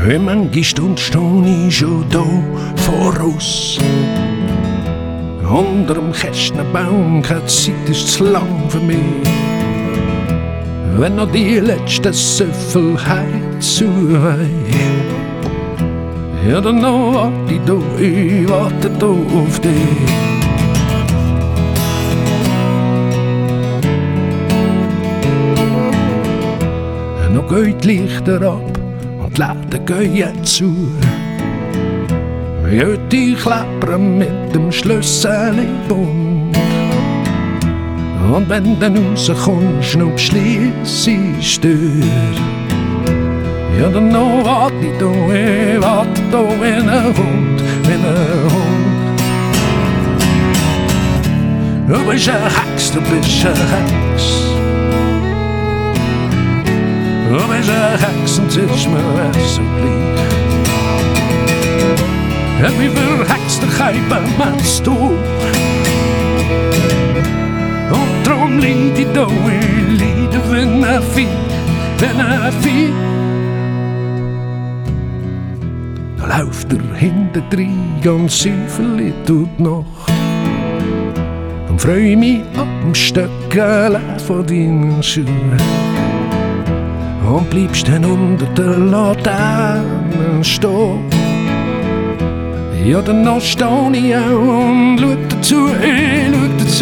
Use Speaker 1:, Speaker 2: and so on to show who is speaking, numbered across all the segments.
Speaker 1: Manche Stunde steh ich schon da voraus. Unter dem Kästnerbaum, keine Zeit ist zu lang für mich. Wenn noch die letzte Süffel zu ja, dann noch warte ich da, ich warte da auf dich. Noch geht die Lichter ab und die Läden gehen zu. Ja, die klappern mit dem Schlüssel im Bund. Und wenn du rauskommst, noch beschliess ich Tür. Ja, dann noch warte ich warte da wie ein Hund, wie ein Hund. Du bist ein Hex, du bist ein Hex. Du bist ein Hex und es ist mir so gleich. En wie verhekst de geipen meinst du? Und drum lied ich da in Lieder, wenn viel. Da läuft hinten drin und Süffeli tut noch. Dann freu ich mich ab dem Stöckchen von deinen Schuhen. Und bleibst dann unter der Laterne stehen. Ja, dann noch steh ich auch und schau dazu, schau dazu.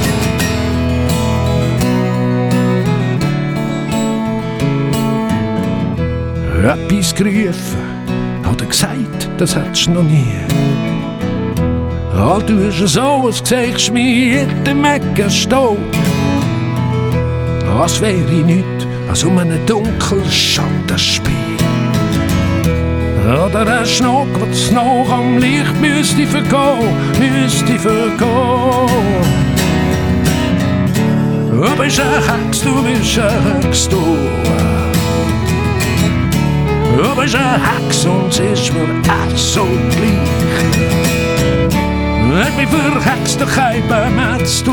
Speaker 1: Etwas gerufen, hat er gesagt, das hättest du noch nie. Ah, du hast so, als zeigst mir in der Mecke stehen. Als wäre ich nicht, als um einen dunklen Schattenspiel. Oder ein Schnock, was noch am Licht müsste vergehen. Du bist ein Hex, du bist ein Hex, du. Du bist ein Hex und es ist mir auch so gleich. Hat mich verhext, der Geipen meinst du.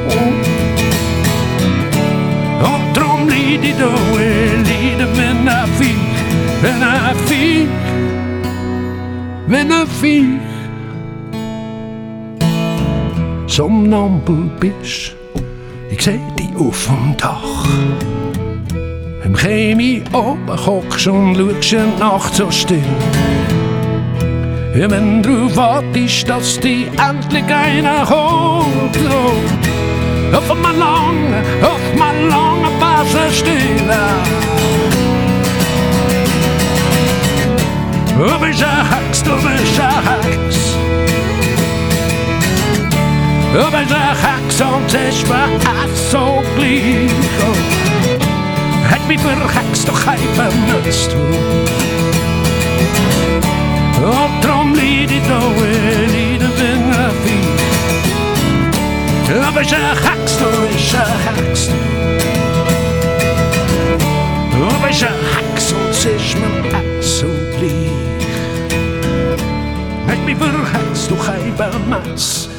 Speaker 1: Und drum lied ich da, Lieder, wenn er fliegt. Wenn er fliegt, somnambul bist, ich seh dich auf dem Dach. Im Chemie oben hockst und schaust die Nacht so still. Ja, wenn du wartest, dass dich endlich einer holt, auf mein lange Passenstille. Du bist ein Hex, du bist ein Hex. Du bist ein Hex und es ist mir auch so gleich. Hat mich verhext, doch Geipen nützt du. Und drum lied ich da, Lieder, wenn er fliegt. Du bist ein Hex, du bist ein Hex. Du bist ein Hex und es ist mir auch so gleich. Hat mich verhext, doch Geipen nützt